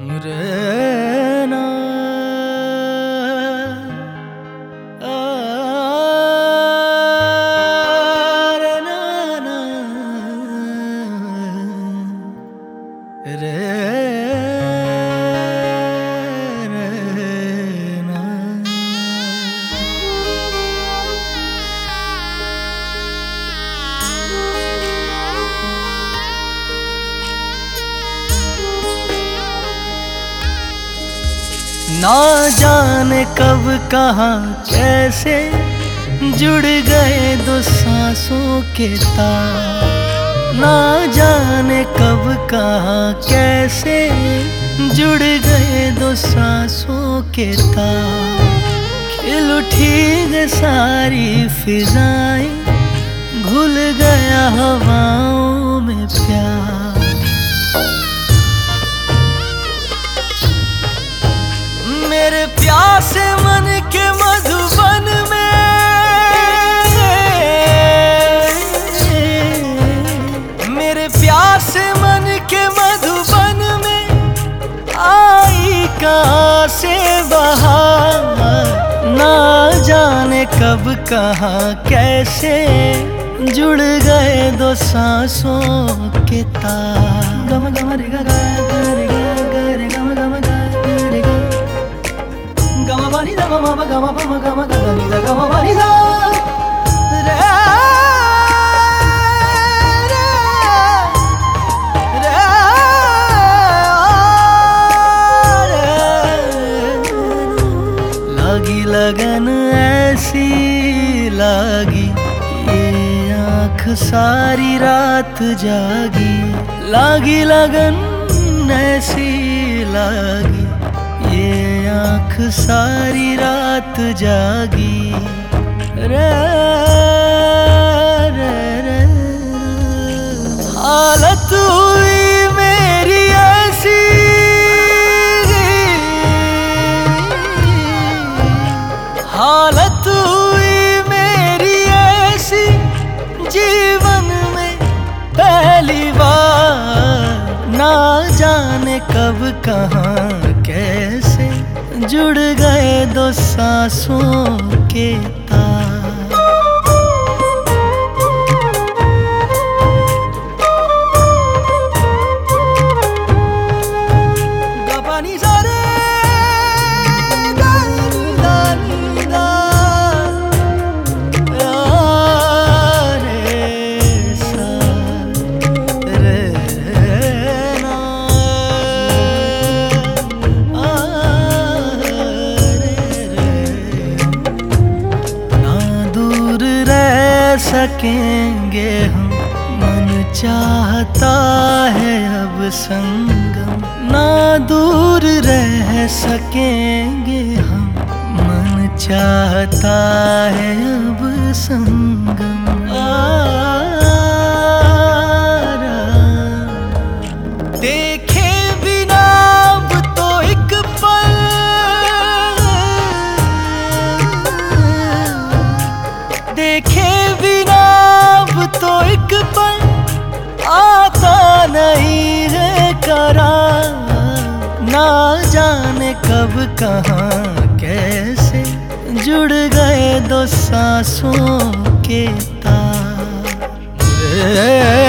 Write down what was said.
रे ना आ, रे ना ना रे ना। ना जाने कब कहाँ कैसे जुड़ गए दो सांसों के तार। ना जाने कब कहाँ कैसे जुड़ गए दो सांसों के तार। खिल उठी है सारी फिजाएं, घुल गया हवाओं में प्यार। मेरे प्यासे मन के मधुबन में, मेरे प्यासे मन के मधुबन में आई कहाँ से बहार। ना जाने कब कहाँ कैसे जुड़ गए दो सांसों के तार। गम गम रे गा गा रे गा रे गम गम गा रे गा गम पानी दा गम गा गम गा गम गा नी दा गम पानी दा रे लागी लगन ऐसी लागी, ये आँख सारी रात जागी। लागी लगन ऐसी लागी, ये आँख सारी रात जागी। रे रे रे हालत हुई मेरी ऐसी, हालत हुई मेरी ऐसी जीवन में पहली बार। ना जाने कब कहाँ कैसे जुड़ गए दो सांसों के तार। गपानी सारे सकेंगे हम, मन चाहता है अब संगम। ना दूर रह सकेंगे हम, मन चाहता है अब संगम। देखे बिना अब तो एक पल, देखे बिना अब तो एक पल आता नहीं है करार। ना जाने कब कहाँ कैसे जुड़ गए दो सांसों के तार।